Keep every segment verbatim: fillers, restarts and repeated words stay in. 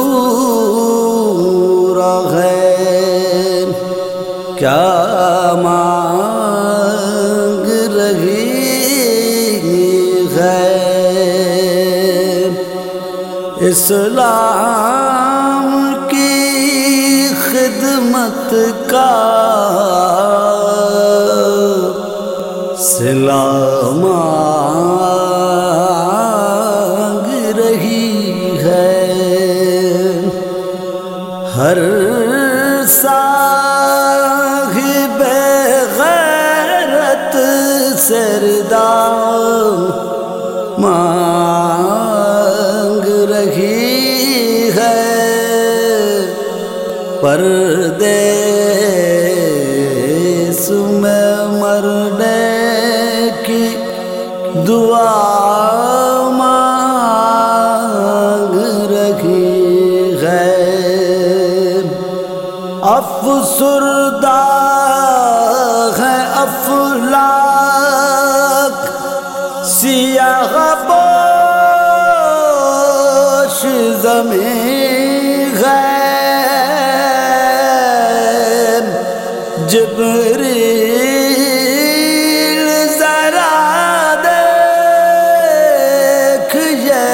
ہے کیا مانگ رہی ہے، اسلام کی خدمت کا صلہ مانگ رہی ہے، ہر صاحب غیرت سردار مانگ رہی ہے، پردیس میں مرنے کی دعا مانگ رہی ہے، افسردہ ہے افلاک سیاہ پوش زمین ہے، جبریل ذرا دیکھ یہ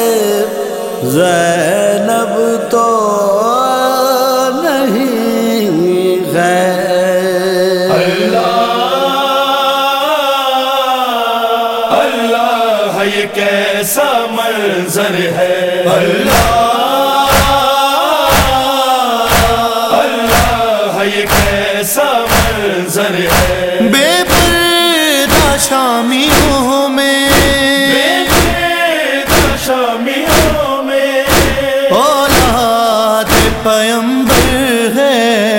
زینب تو نہیں ہے، اللہ اللہ یہ کیسا منظر ہے، اللہ یہ کیسا منظر ہے، بے پردہ شامیوں میں، بے پردہ شامیوں میں اولاد پیمبر ہے،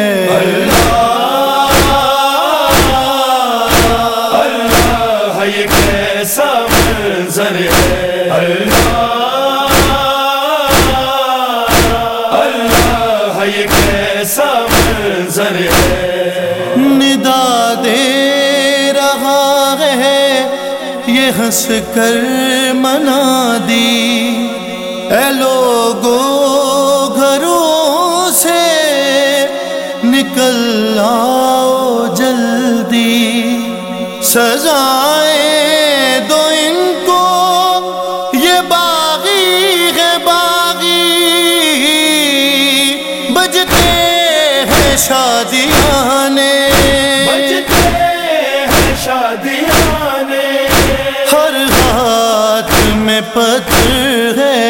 اللہ اللہ یہ کیسا منظر ہے، اللہ اللہ یہ کیسا منظر ہے، ندا دے رہا ہے یہ ہنس کر منادی، اے لوگو گھروں سے نکل آؤ جلدی، سزائیں دو ان کو یہ باغی ہے باغی، بجتے ہیں شادیانے، بجتے ہیں شادیانے، ہر ہاتھ میں پتھر ہے،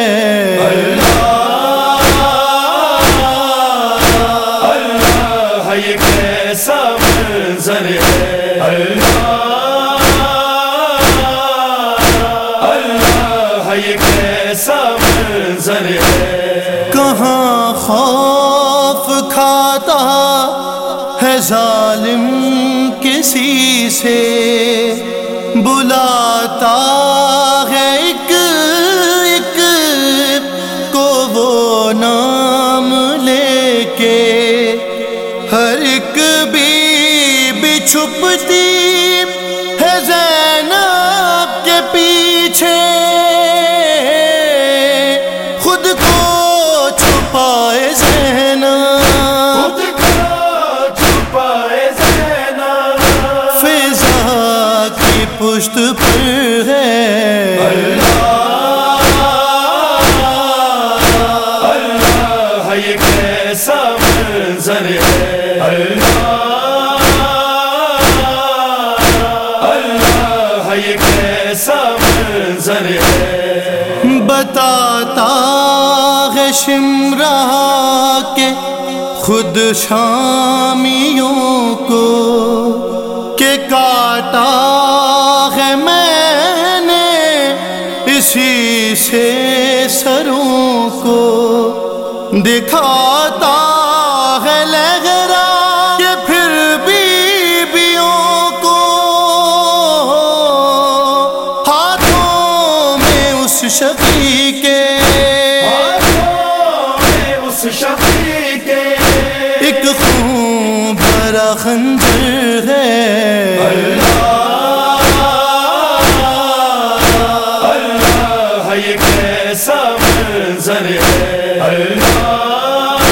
اللہ اللہ یہ کیسا منظر ہے، اللہ اللہ یہ کیسا منظر ہے، کہاں خوف کھاتا ہے ظالم کسی سے، بلاتا ہے ایک ایک کو وہ نام لے کے، ہر ایک بی بی چھپتی ہے زینب کے پیچھے، خود کو چھپائے زینب، خود کو چھپائے زینب، فضا کی پشت پر ہے، اللہ اللہ یہ کیسا منظر ہے، اللہ اللہ یہ کیسا منظر ہے، بتاتا ہے شمرا کے خود شامیوں کو کہ کاٹا ہے میں نے اسی سے سروں کو، دکھاتا ہے لہرا کہ پھر بیویوں کو، ہاتھوں میں اس شفیع کے، ہاتھوں میں اس شفیع کے، ایک خون بھرا خنجر ہے، اللہ اللہ یہ کیسا منظر ہے، اللہ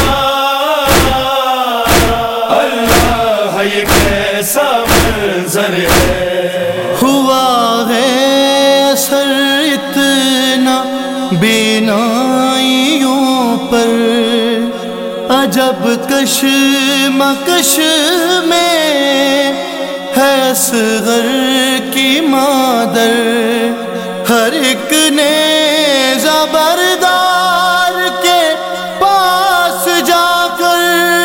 اللہ یہ کیسا منظر ہے، ہوا ہے اثر اتنا بینائیوں پر، عجب کشمکش میں ہے اصغر کی مادر، ہر ایک نے زبردار کے پاس جا کر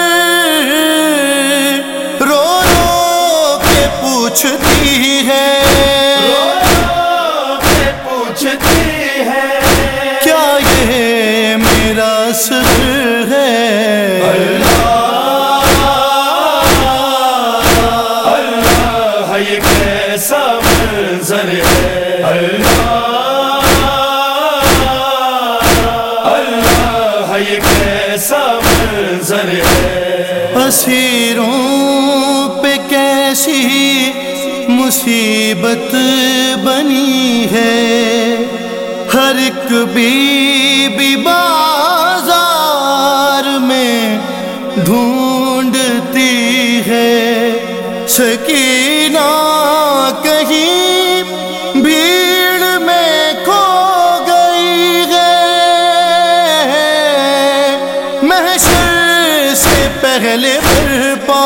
رو رو کے پوچھتی ہے، پوچھتی ہے کیا یہ میرا اصغر ہے؟ یہ کیسا منظر ہے، اللہ اللہ یہ کیسا منظر ہے، اسیروں پہ کیسی مصیبت بنی ہے، ہر ایک بی بی بازار میں ڈھونڈتی ہے، سکینہ کہیں بھیڑ میں کھو گئی ہے، محشر سے پہلے برپا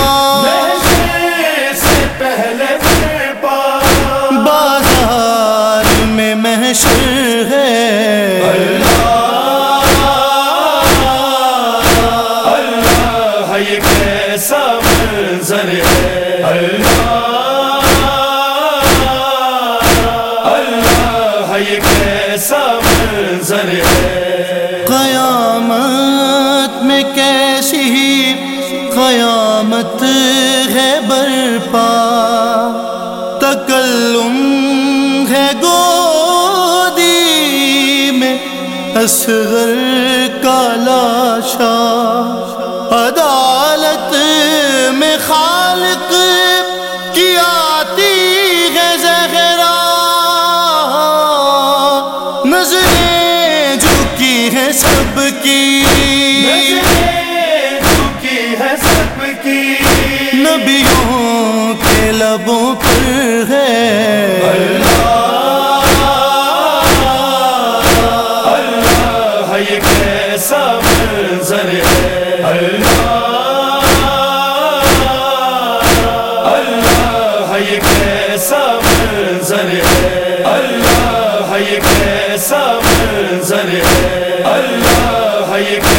سے پہلے برپا بازار میں محشر ہے، اللہ یہ کیسا منظر ہے، اللہ یہ کیسا منظر ہے، قیامت میں کیسی قیامت ہے برپا، تکلم ہے گودی میں اصغر کا لاشا، عدالت میں خالق کی آتی ہے زہرا، نظریں جھکی ہے سب کی، جھکی ہے سب کی، نبیوں کے لبوں پر ہے، اللہ یہ کیسا منظر ہے، اللہ یہ کیسا منظر ہے، اللہ یہ کیسا منظر ہے، اللہ یہ